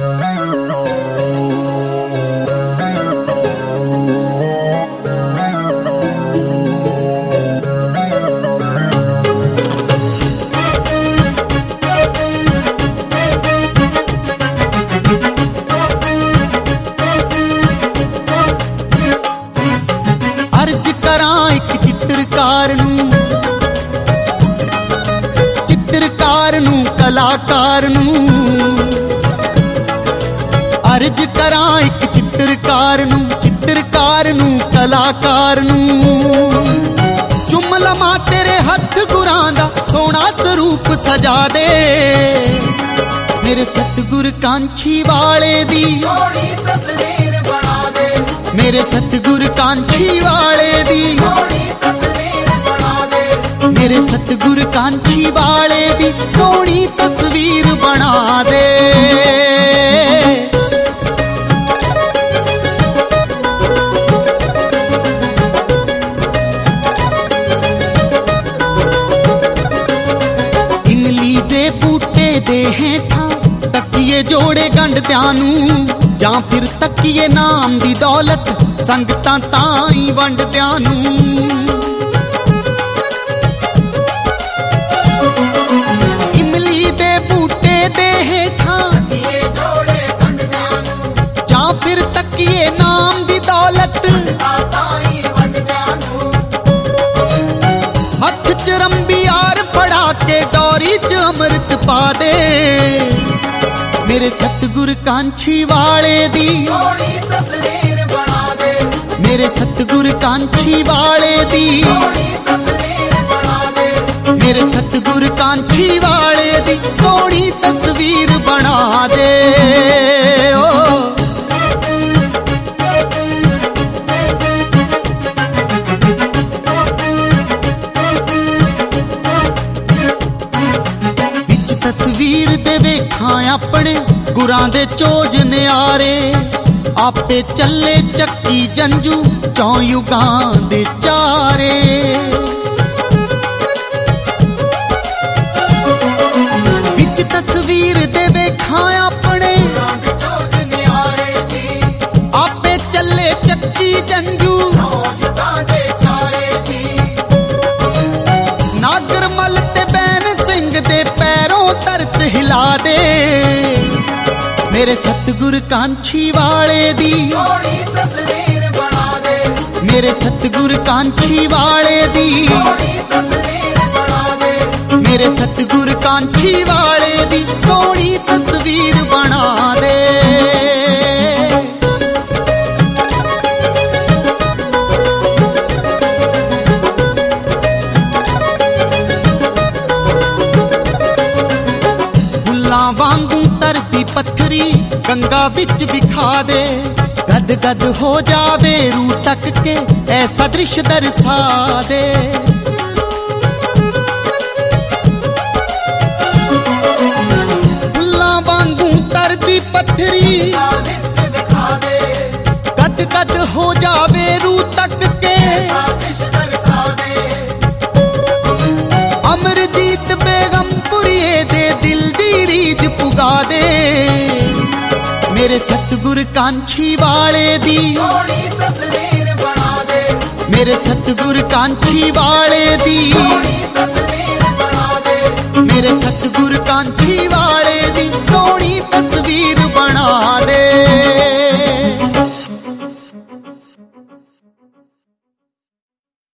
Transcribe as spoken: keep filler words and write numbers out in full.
कलाकार नूं अर्ज करां एक चित्रकार नूं चित्रकार नूं कलाकार नूं चुम लवां तेरे हथ गुरां दा सोहना स्वरूप सजा दे मेरे सतगुर कांछी वाले दी सोहनी तस्वीर बना दे मेरे सतगुर कांछी वाले दी सोहनी तस्वीर बना दे मेरे सतगुर कांछी वाले दी सोहनी तस्वीर बना दे। इमली दे बूटे दे हेठां तकिए जोड़े गंढदियां नूं जां फिर तकिए नाम दी दौलत संगतां ताईं वंडदियां नूं फिर तकिए नाम दी दौलत हथ च रंबियार फड़ा के डोरी च अमृत पा दे मेरे सतगुर कांछी वाले दी सोहनी तस्वीर बना दे मेरे सतगुर कांछी वाले दी सोहनी तस्वीर बना दे मेरे सतगुर कांछी वाले दी सोहनी तस्वीर बना दे। ओ तस्वीर दे वेखां अपने गुरां दे चोज न्यारे आपे चले चक्की जंजू चौं युगां दे चारे विच तस्वीर दे वेखां अपने आपे चले चक्की जंजू नागर मल ते बैन सिंह दे पैरों तरत हिला दे मेरे सतगुर कांछी वाले दी सोहनी तस्वीर बना दे मेरे सतगुर कांछी वाले दी सोहनी तस्वीर बना दे मेरे सतगुर कांछी वाले दी सोहनी तस्वीर बना दे। वांगू तरती पत्थरी गंगा विच विखा दे गद गद हो जावे रू तक के ऐसा दृश्य दर्शा दे फुल्लां वांगू तरती पत्थरी गद गद हो जावे रू तक के अमरजीत बेगमपुरिये दे दिल दी रीज पुगा दे मेरे सतगुर कांछी वाले दी सोहनी तस्वीर बना दे मेरे सतगुर कांछी वाले दी सोहनी तस्वीर बना दे मेरे सतगुर कांछी वाले दी सोहनी तस्वीर